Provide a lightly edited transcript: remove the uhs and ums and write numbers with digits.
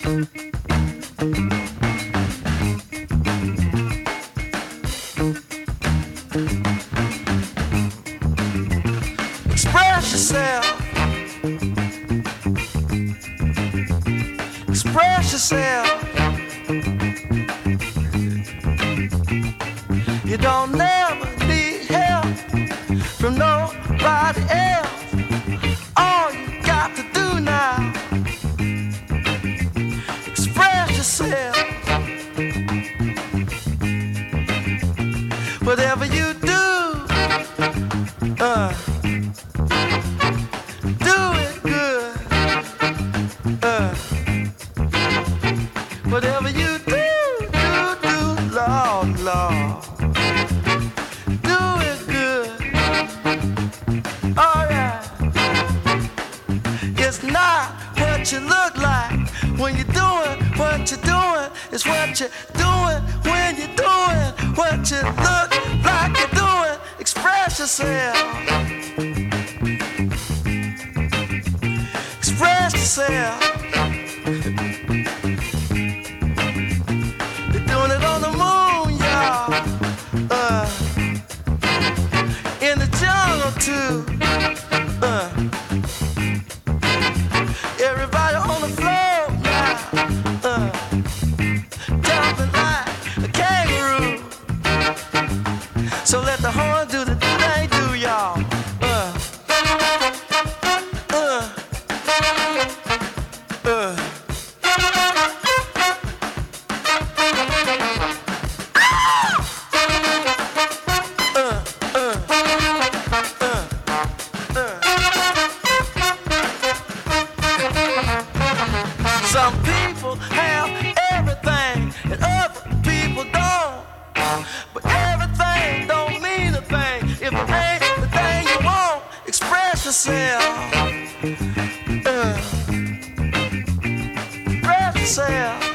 Express yourself. Express yourself. You don't never need help from nobody else. All you got to do now, express yourself. Whatever you do, do it good. Whatever you do, Lord, Lord. Do it good. Oh yeah. It's not what you look like when you're doing what you're doing. It's what you're doing when you're doing what you look like you're doing. Express yourself. Express yourself. They're doing it on the moon, y'all. In the jungle too. Everybody on the floor now. Jumping like a kangaroo. So let the horn do the thing they do, y'all. Some people have everything and other people don't. But everything don't mean a thing if it ain't the thing you want. Express yourself. Express yourself.